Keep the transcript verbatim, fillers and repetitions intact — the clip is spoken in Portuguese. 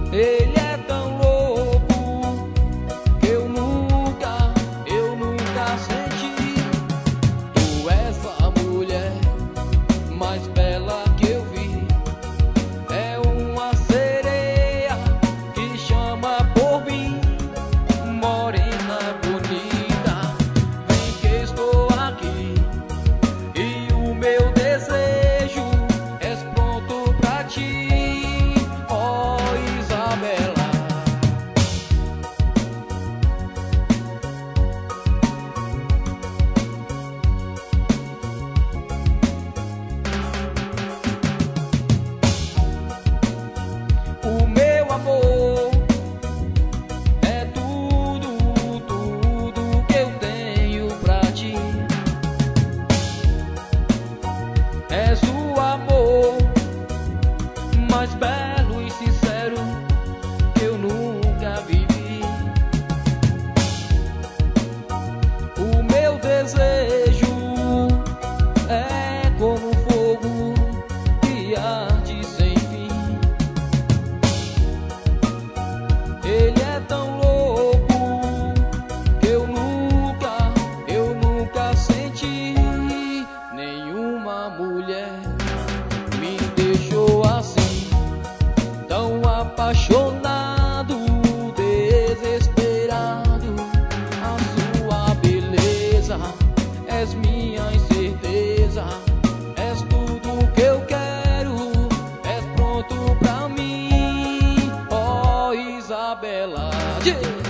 Ele é tão louco que eu nunca, eu nunca senti. Tu és a mulher mais bela que eu vi. É uma sereia que chama por mim. Morena bonita, vem que estou aqui. E o meu desejo é pronto pra ti. O meu amor é tudo, tudo que eu tenho pra ti. És o amor mais belo e sincero que eu nunca vivi. O meu desejo é como fogo que arde sem fim. Ele é tão louco que eu nunca, eu nunca senti. Nenhuma mulher me deixou assim, tão apaixonado, desesperado. A sua beleza és minha incerteza, és tudo que eu quero, és pronto pra mim, ó Isabela. Yeah.